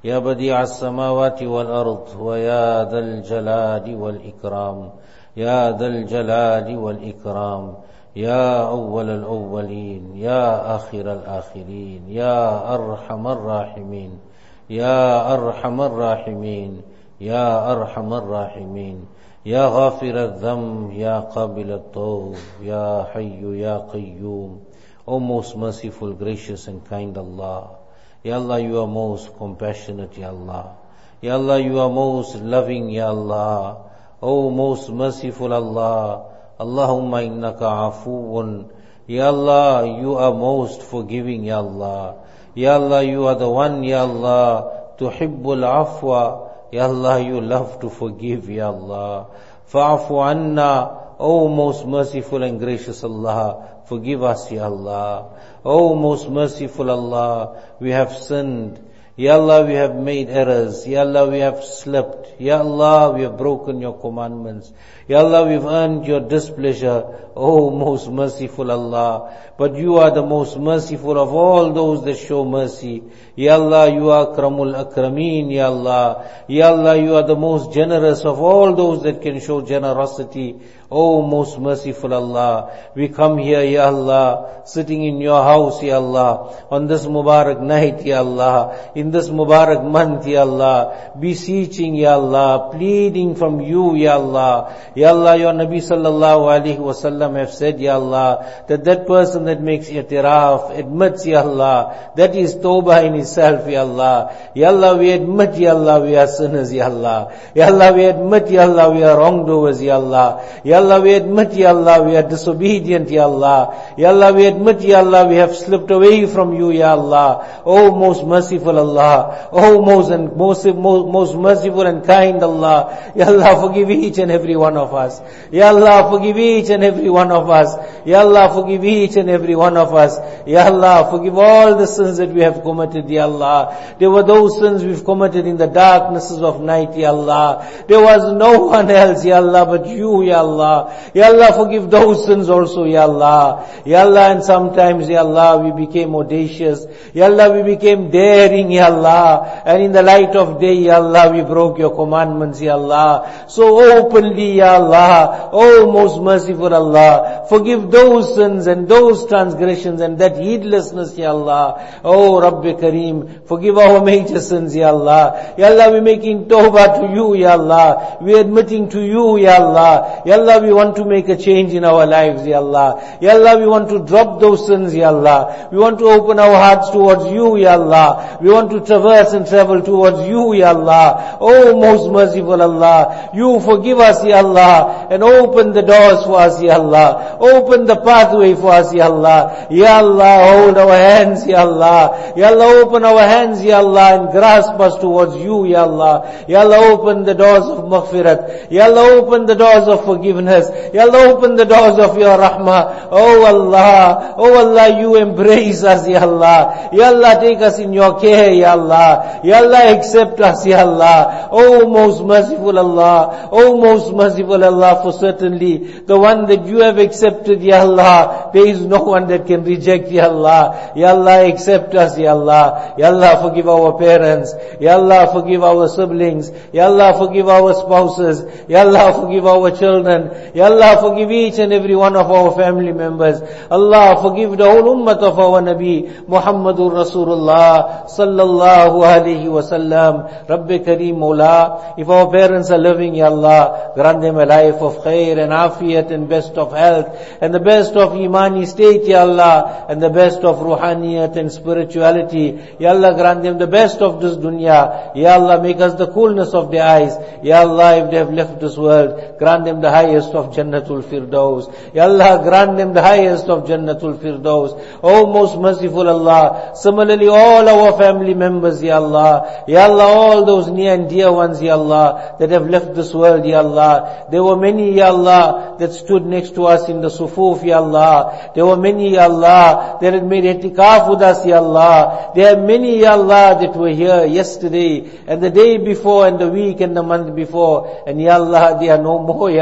يا بديع السماوات والأرض ويا ذا الجلال والإكرام يا ذا الجلال والإكرام يا أول الأولين يا آخر الآخرين يا أرحم الراحمين يا أرحم الراحمين يا أرحم الراحمين يا غافر الذنب يا قابل التوب يا حي يا قيوم. O most merciful, gracious and kind Allah, Ya Allah, you are most compassionate, Ya Allah. Ya Allah, you are most loving, Ya Allah. O most merciful Allah, Allahumma innaka afuun. Ya Allah, you are most forgiving, Ya Allah. Ya Allah, you are the one, Ya Allah, tuhibbul afwa. Ya Allah, you love to forgive, Ya Allah. Fa'afu anna. O most merciful and gracious Allah, forgive us, Ya Allah. O most merciful Allah, we have sinned. Ya Allah, we have made errors. Ya Allah, we have slipped. Ya Allah, we have broken your commandments. Ya Allah, we've earned your displeasure. O most merciful Allah. But you are the most merciful of all those that show mercy. Ya Allah, you are Akramul Akrameen, Ya Allah. Ya Allah, you are the most generous of all those that can show generosity. O most merciful Allah, we come here, Ya Allah, sitting in your house, Ya Allah, on this Mubarak night, Ya Allah, in this Mubarak month, Ya Allah, beseeching, Ya Allah, pleading from you, Ya Allah. Ya Allah, your Nabi sallallahu alaihi wasallam have said, Ya Allah, that that person that makes i'tiraf, admits, Ya Allah, that is tawbah in itself, Ya Allah. Ya Allah, we admit, Ya Allah, we are sinners, Ya Allah. Ya Allah, we admit, Ya Allah, we are wrongdoers, Ya Allah. Ya Allah, we admit, Ya Allah, we are disobedient, Ya Allah. Ya Allah, we admit, Ya Allah, we have slipped away from you, Ya Allah. Oh, most merciful Allah. Oh, most and most, most, most merciful and kind Allah. Ya Allah, forgive each and every one of us. Ya Allah, forgive each and every one of us. Ya Allah, forgive each and every one of us. Ya Allah, forgive all the sins that we have committed, Ya Allah. There were those sins we've committed in the darknesses of night, Ya Allah. There was no one else, Ya Allah, but you, Ya Allah. Ya Allah, forgive those sins also, Ya Allah. Ya Allah, and sometimes, Ya Allah, we became audacious. Ya Allah, we became daring, Ya Allah. And in the light of day, Ya Allah, we broke your commandments, Ya Allah. So openly, Ya Allah, oh most merciful Allah, forgive those sins and those transgressions and that heedlessness, Ya Allah. Oh Rabbi Kareem, forgive our major sins, Ya Allah. Ya Allah, we're making tawbah to you, Ya Allah. We're admitting to you, Ya Allah. Ya Allah, we want to make a change in our lives, Ya Allah. Ya Allah, we want to drop those sins, Ya Allah. We want to open our hearts towards you, Ya Allah. We want to traverse and travel towards you, Ya Allah. Oh most merciful Allah, you forgive us, Ya Allah, and open the doors for us, Ya Allah. Open the pathway for us, Ya Allah. Ya Allah, hold our hands, Ya Allah. Ya Allah, open our hands, Ya Allah, and grasp us towards you, Ya Allah. Ya Allah, open the doors of maghfirat. Ya Allah, open the doors of forgiveness. Ya Allah, open the doors of your rahmah. Oh Allah, oh Allah, you embrace us, Ya Allah. Ya Allah, take us in your care, Ya Allah. Ya Allah, accept us, Ya Allah. Oh most merciful Allah, oh most merciful Allah, for certainly the one that you have accepted, Ya Allah, there is no one that can reject, Ya Allah. Ya Allah, accept us, Ya Allah. Ya Allah, forgive our parents. Ya Allah, forgive our siblings. Ya Allah, forgive our spouses. Ya Allah, forgive our children. Ya Allah, forgive each and every one of our family members. Allah, forgive the whole ummah of our Nabi Muhammadur Rasulullah sallallahu alayhi wa sallam. Rabbi Kareem Mawla, if our parents are living, Ya Allah, grant them a life of khair and afiyat and best of health and the best of imani state, Ya Allah, and the best of ruhaniyat and spirituality. Ya Allah, grant them the best of this dunya. Ya Allah, make us the coolness of their eyes. Ya Allah, if they have left this world, grant them the highest of Jannatul Firdaus. Ya Allah, grant them the highest of Jannatul Firdaus. Oh most merciful Allah, similarly all our family members, Ya Allah. Ya Allah, all those near and dear ones, Ya Allah, that have left this world, Ya Allah. There were many, Ya Allah, that stood next to us in the sufuf, Ya Allah. There were many, Ya Allah, that had made itikaf with us, Ya Allah. There are many, Ya Allah, that were here yesterday and the day before and the week and the month before. And Ya Allah, they are no more, Ya Allah.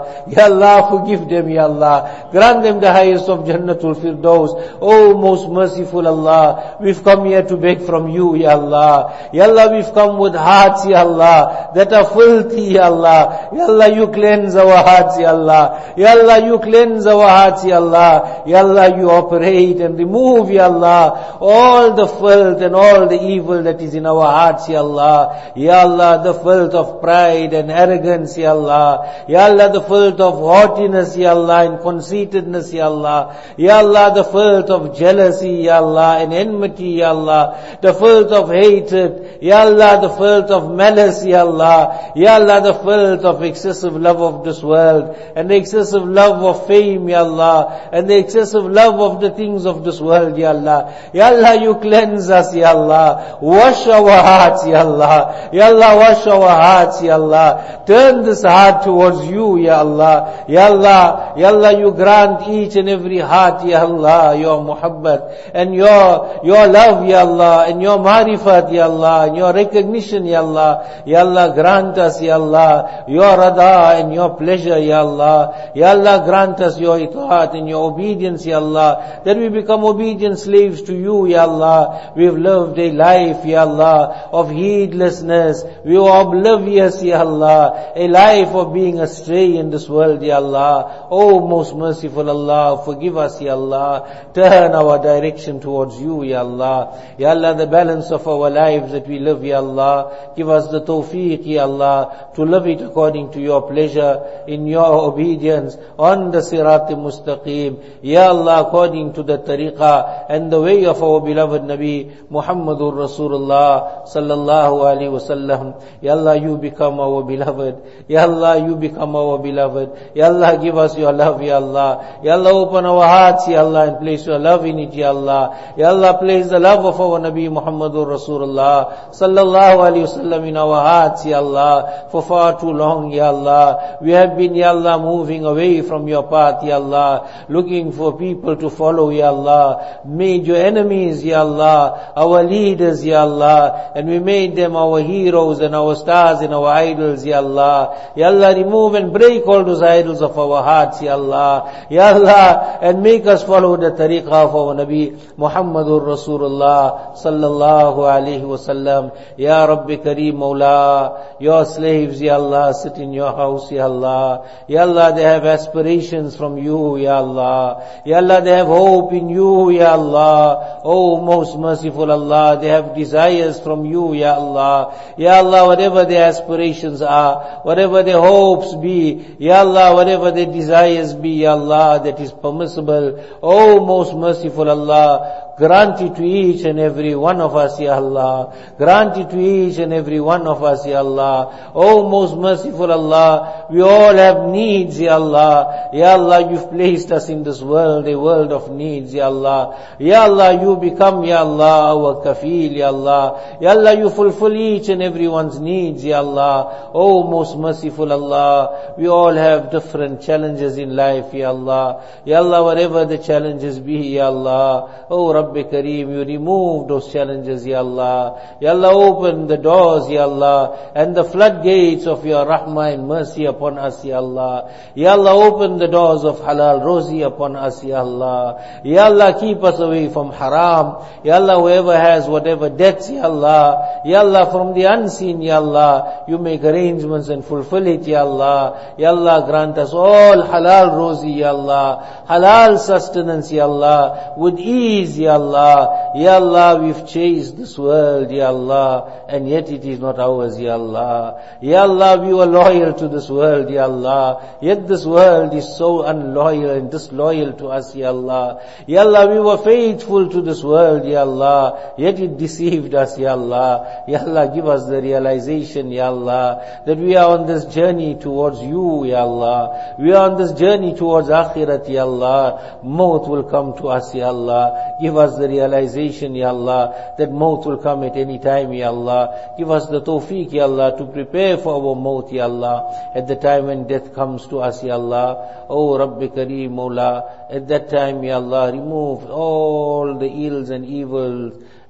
Allah. Ya Allah, forgive them, Ya Allah. Grant them the highest of Jannatul Firdaus. Oh, most merciful Allah, we've come here to beg from you, Ya Allah. Ya Allah, we've come with hearts, Ya Allah, that are filthy, Ya Allah. Ya Allah, you cleanse our hearts, Ya Allah. Ya Allah, you cleanse our hearts, Ya Allah. Ya Allah, you operate and remove, Ya Allah, all the filth and all the evil that is in our hearts, Ya Allah. Ya Allah, the filth of pride and arrogance, Ya Allah. Ya Allah, the filth of haughtiness, Ya Allah, and conceitedness, Ya Allah. Ya Allah, the filth of jealousy, Ya Allah, and enmity, Ya Allah. The filth of hatred, Ya Allah, the filth of malice, Ya Allah. Ya Allah, the filth of excessive love of this world, and the excessive love of fame, Ya Allah, and the excessive love of the things of this world, Ya Allah. Ya Allah, you cleanse us, Ya Allah. Wash our hearts, Ya Allah. Ya Allah, wash our hearts, Ya Allah. Turn this heart towards you, Ya Allah. Ya Allah, Ya Allah, you grant each and every heart, Ya Allah, your muhabbat, and your, your love, Ya Allah, and your marifat, Ya Allah, and your recognition, Ya Allah. Ya Allah, grant us, Ya Allah, your rada and your pleasure, Ya Allah. Ya Allah, grant us your itaat and your obedience, Ya Allah, that we become obedient slaves to you, Ya Allah. We have lived a life, Ya Allah, of heedlessness. We are oblivious, Ya Allah, a life of being astray in this world, Ya Allah. Oh, most merciful Allah, forgive us, Ya Allah. Turn our direction towards you, Ya Allah. Ya Allah, the balance of our lives that we live, Ya Allah, give us the tawfiq, Ya Allah, to live it according to your pleasure, in your obedience, on the sirat mustaqim, Ya Allah, according to the tariqah and the way of our beloved Nabi Muhammadur Rasulullah sallallahu alaihi wasallam. Ya Allah, you become our beloved. Ya Allah, you become our beloved. Ya Allah, give us your love, Ya Allah. Ya Allah, open our hearts, Ya Allah, and place your love in it, Ya Allah. Ya Allah, place the love of our Nabi Muhammadur Rasulullah sallallahu alaihi wasallam in our hearts, Ya Allah. For far too long, Ya Allah, we have been, Ya Allah, moving away from your path, Ya Allah, looking for people to follow, Ya Allah, made your enemies, Ya Allah, our leaders, Ya Allah, and we made them our heroes and our stars and our idols, Ya Allah. Ya Allah, remove and break all those idols of our hearts, Ya Allah. Ya Allah, and make us follow the tariqah of our Nabi Muhammadur Rasulullah sallallahu alaihi wasallam. Ya Rabbi Kareem Mawla, your slaves, Ya Allah, sit in your house, Ya Allah. Ya Allah, they have aspirations from you, Ya Allah. Ya Allah, they have hope in you, Ya Allah. Oh, most merciful Allah, they have desires from you, Ya Allah. Ya Allah, whatever their aspirations are, whatever their hopes be, Ya Allah, whatever their desires be, Ya Allah, that is permissible. Oh, most merciful Allah, grant it to each and every one of us, Ya Allah. Grant it to each and every one of us, Ya Allah. Oh, most merciful Allah, we all have needs, Ya Allah. Ya Allah, you've placed us in this world, a world of needs, Ya Allah. Ya Allah, you become, Ya Allah, our kafil, Ya Allah. Ya Allah, you fulfill each and everyone's needs, Ya Allah. Oh, most merciful Allah, we all have different challenges in life, Ya Allah. Ya Allah, whatever the challenges be, Ya Allah. Oh, Rabbi Kareem, you remove those challenges, Ya Allah. Ya Allah, open the doors, Ya Allah, and the floodgates of your rahmah and mercy upon us, Ya Allah. Ya Allah, open the doors of halal rozi upon us, Ya Allah. Ya Allah, keep us away from haram. Ya Allah, whoever has whatever debts, Ya Allah. Ya Allah, from the unseen, Ya Allah, you make arrangements and fulfill it, Ya Allah. Ya Allah, grant us all halal rozi, Ya Allah. Halal sustenance, Ya Allah, with ease, Ya Allah. Ya Allah, we've chased this world, Ya Allah, and yet it is not ours, Ya Allah. Ya Allah, we were loyal to this world, Ya Allah, yet this world is so unloyal and disloyal to us, Ya Allah. Ya Allah, we were faithful to this world, Ya Allah, yet it deceived us, Ya Allah. Ya Allah, give us the realization, Ya Allah, that we are on this journey towards you, Ya Allah. We are on this journey towards akhirat, Ya Allah. Maut will come to us, Ya Allah. Give us the realization, Ya Allah, that maut will come at any time, Ya Allah. Give us the tawfiq, Ya Allah, to prepare for our maut, Ya Allah, at the time when death comes to us, Ya Allah. Oh, Rabbi Kareem Mawla, at that time, Ya Allah, remove all the ills and evils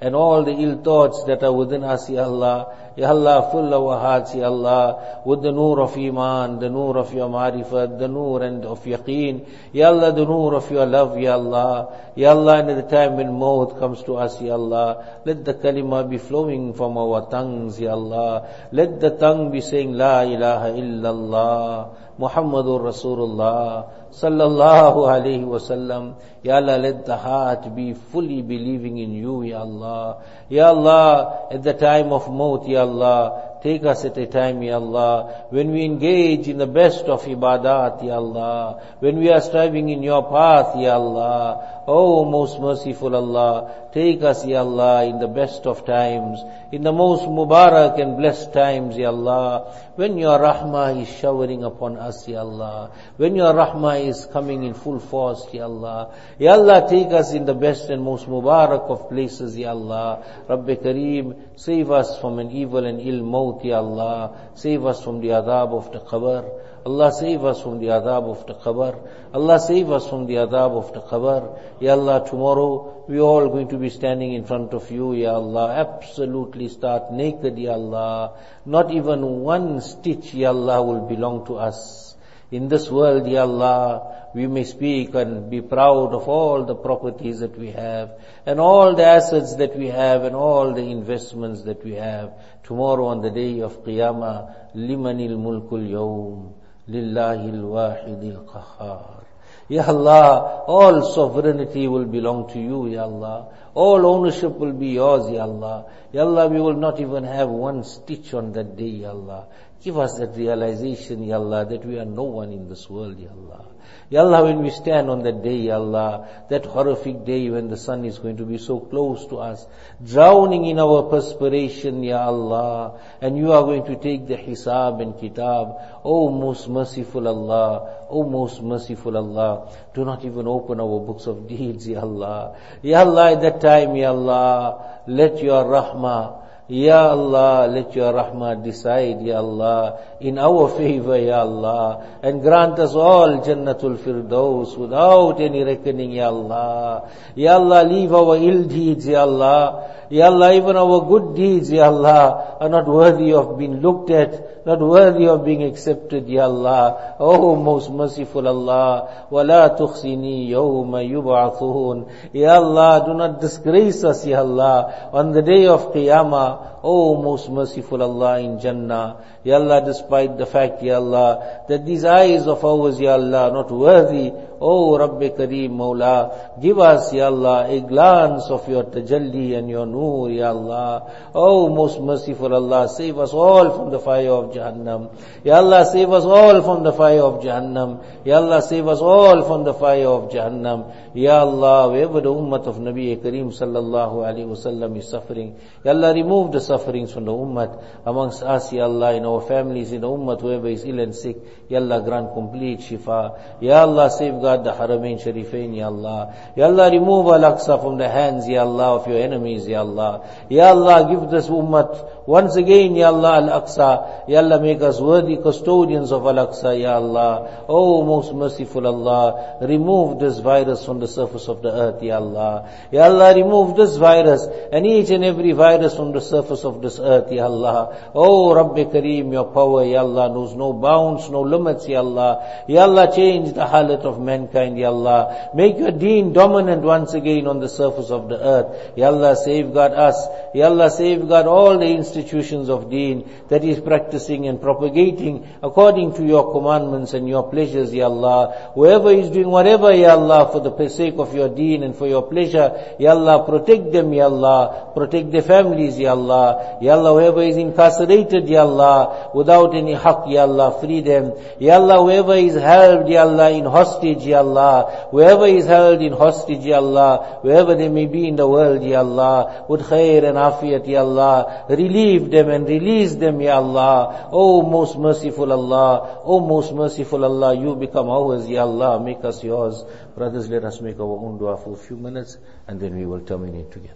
and all the ill thoughts that are within us, Ya Allah. Ya Allah, fill our hearts, Ya Allah, with the noor of Iman, the noor of your Ma'rifat, the noor and of Yaqeen. Ya Allah, the noor of your love, Ya Allah. Ya Allah, and at the time when maut comes to us, Ya Allah, let the kalima be flowing from our tongues, Ya Allah. Let the tongue be saying, La ilaha illallah, Muhammadur Rasulullah, Sallallahu alayhi wa sallam. Ya Allah, let the heart be fully believing in you, Ya Allah. Ya Allah, at the time of maut, Ya Allah, take us at a time, Ya Allah, when we engage in the best of ibadat, Ya Allah, when we are striving in your path, Ya Allah. Oh, most merciful Allah, take us, Ya Allah, in the best of times, in the most mubarak and blessed times, Ya Allah, when your rahmah is showering upon us, Ya Allah, when your rahmah is coming in full force, Ya Allah. Ya Allah, take us in the best and most mubarak of places, Ya Allah. Rabbi Kareem, save us from an evil and ill maut, Ya Allah. Save us from the adhab of the qabr. Allah, save us from the adhab of the qabr. Allah, save us from the adhab of the qabr. Ya Allah, tomorrow we are all going to be standing in front of you, Ya Allah, absolutely stark naked, Ya Allah. Not even one stitch, Ya Allah, will belong to us. In this world, Ya Allah, we may speak and be proud of all the properties that we have, and all the assets that we have, and all the investments that we have. Tomorrow on the day of Qiyamah, limanil mulkul yawm, lillahil wahidil qahhar. Ya Allah, all sovereignty will belong to you, Ya Allah. All ownership will be yours, Ya Allah. Ya Allah, we will not even have one stitch on that day, Ya Allah. Give us that realization, Ya Allah, that we are no one in this world, Ya Allah. Ya Allah, when we stand on that day, Ya Allah, that horrific day when the sun is going to be so close to us, drowning in our perspiration, Ya Allah, and you are going to take the hisab and kitab. Oh, most merciful Allah, oh, most merciful Allah, do not even open our books of deeds, Ya Allah. Ya Allah, at that time, Ya Allah, let your rahmah, Ya Allah, let your rahmah decide, Ya Allah, in our favor, Ya Allah, and grant us all Jannatul Firdaus without any reckoning, Ya Allah. Ya Allah, leave our ill deeds, Ya Allah. Ya Allah, even our good deeds, Ya Allah, are not worthy of being looked at, not worthy of being accepted, Ya Allah. Oh, most merciful Allah, وَلَا تُخْزِنِي يَوْمَ يُبْعَثُونَ. Ya Allah, do not disgrace us, Ya Allah, on the day of Qiyamah. Oh, most merciful Allah, in Jannah. Ya Allah, despite the fact, Ya Allah, that these eyes of ours, Ya Allah, are not worthy. Oh, Rabbi Kareem, Mawla, give us, Ya Allah, a glance of your tajalli and your noor, Ya Allah. Oh, most merciful Allah, save us all from the fire of Jahannam. Ya Allah, save us all from the fire of Jahannam. Ya Allah, save us all from the fire of Jahannam. Ya Allah, wherever the ummah of Nabi Kareem sallallahu alaihi wasallam is suffering, Ya Allah, remove the sufferings from the ummah amongst us, Ya Allah, in our families, in the ummah, whoever is ill and sick, Ya Allah, grant complete shifa. Ya Allah, safeguard the Haramain Sharifain, Ya Allah. Ya Allah, remove Al-Aqsa from the hands, Ya Allah, of your enemies, Ya Allah. Ya Allah, give this ummah once again, Ya Allah, Al-Aqsa. Ya Allah, make us worthy custodians of Al-Aqsa, Ya Allah. Oh, most merciful Allah, remove this virus from the surface of the earth, Ya Allah. Ya Allah, remove this virus and each and every virus from the surface of this earth, Ya Allah. Oh, Rabbi Kareem, your power, Ya Allah, knows no bounds, no limits, Ya Allah. Ya Allah, change the halat of mankind, Ya Allah. Make your deen dominant once again on the surface of the earth. Ya Allah, safeguard us. Ya Allah, safeguard all the institutions of deen that is practicing and propagating according to your commandments and your pleasures, Ya Allah. Whoever is doing whatever, Ya Allah, for the sake of your deen and for your pleasure, Ya Allah, protect them, Ya Allah. Protect their families, Ya Allah. Ya Allah, whoever is incarcerated, Ya Allah, without any haqq, Ya Allah, free them. Ya Allah, whoever is held, Ya Allah, in hostage, Ya Allah, whoever is held in hostage, Ya Allah, wherever they may be in the world, Ya Allah, with khair and afiyat, Ya Allah, relieve them and release them, Ya Allah. Oh, most merciful Allah, oh, most merciful Allah, you become ours, Ya Allah, make us yours. Brothers, let us make our own dua for a few minutes and then we will terminate together.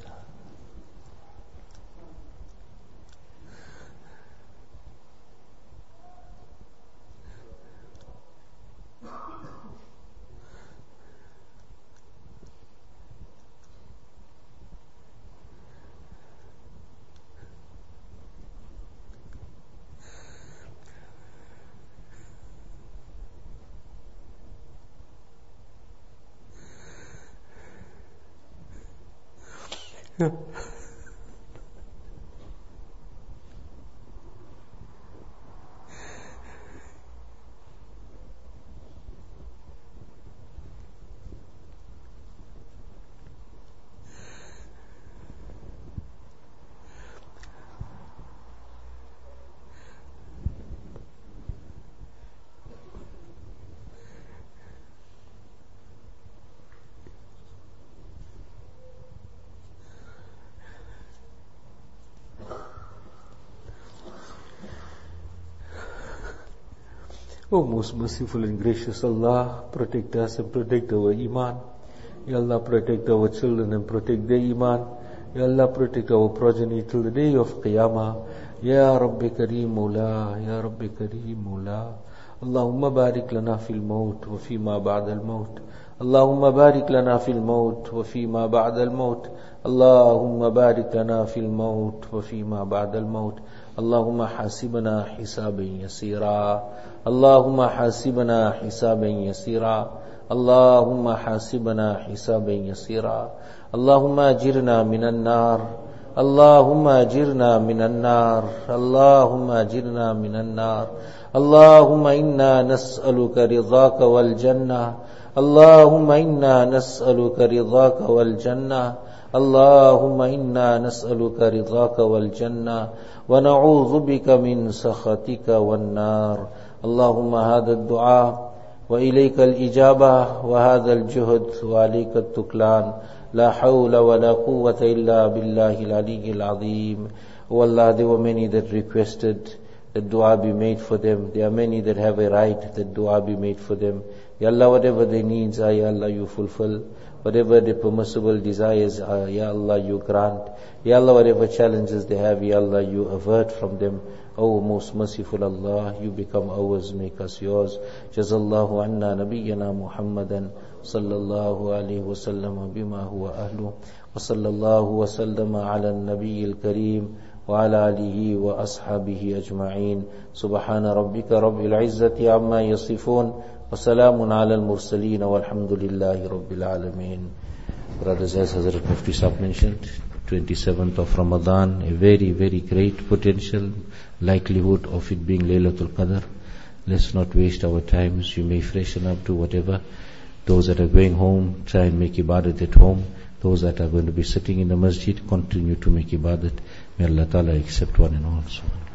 O most merciful and gracious Allah, protect us and protect our Iman. Ya Allah, protect our children and protect their Iman. Ya Allah, protect our progeny till the day of Qiyamah. Ya Rabbi Kareem Mawla, Ya Rabbi Kareem Mawla. Allahumma barik lana fil maut wa fi ma ba'da al maut. Allahumma barik lana fil maut wa fi ma ba'da al maut. Allahumma barik lana fil maut wa fi ma ba'da al maut. Allahumma hasibna hisaban yasira. Allahumma hasibna hisaban yasira. Allahumma hasibna hisaban yasira. Allahumma ajirna minan nar. Allahumma ajirna minan nar. Allahumma ajirna minan nar. Allahumma inna nas'aluka ridhaka wal jannah. Allahumma inna nas'aluka ridhaka wal jannah. Allahumma inna nas'aluka ridhaka wal jannah wa na'udhu bika min sakhatika wan nar. Allahumma hadha ad-du'a wa ilayka al-ijabah wa hadha al-juhd wa alayka at-tuklan. La hawla wa la quwwata illa billahi al-aliyyil azim. O Allah, there were many that requested that dua be made for them. There are many that have a right that dua be made for them. Ya Allah, whatever their needs are, Ya Allah, you fulfill. Whatever the permissible desires are, Ya Allah, you grant. Ya Allah, whatever challenges they have, Ya Allah, you avert from them. O most merciful Allah, you become ours, make us yours. Jazallahu anna nabiyyana Muhammadan sallallahu alayhi wa sallam bima huwa ahlu. Wa sallallahu wa sallama ala nabiyyil kareem wa ala alihi wa ashabihi ajma'in. Subhana rabbika rabbil izzati amma yasifun. وسلام على المرسلين والحمد لله رب العالمين. Brothers, as Hazrat Mufti Sahib mentioned, twenty-seventh of Ramadan, a very, very great potential likelihood of it being Laylatul Qadr. Let's not waste our times. You may freshen up, do whatever. Those that are going home, try and make ibadat at home. Those that are going to be sitting in the masjid, continue to make ibadat. May Allah Ta'ala accept one and all.